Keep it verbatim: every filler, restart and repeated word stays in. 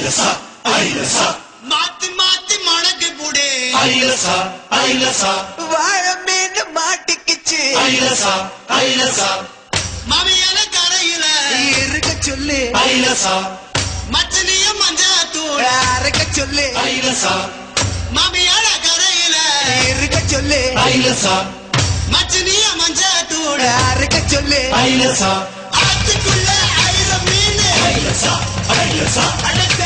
ஐலசா ஐலசா மாத்தி மாத்தி மணக்கு புடே ஐலசா ஐலசா வாழ மீன் மாட்டிக்கிச்சு ஐலசா ஐலசா மாமியால கரையில இருக்க சொல்லு ஐலசா மச்சனிய மஞ்சா தூள் அரைக்க சொல்லு ஐலசா மாமியால கரையில இருக்க சொல்லு ஐலசா மச்சனிய மஞ்சா தூள் அரைக்க சொல்லு ஐலசா ஆத்துக்குள்ள ஐல மீன் ஐலசா ஐலசா அடக்க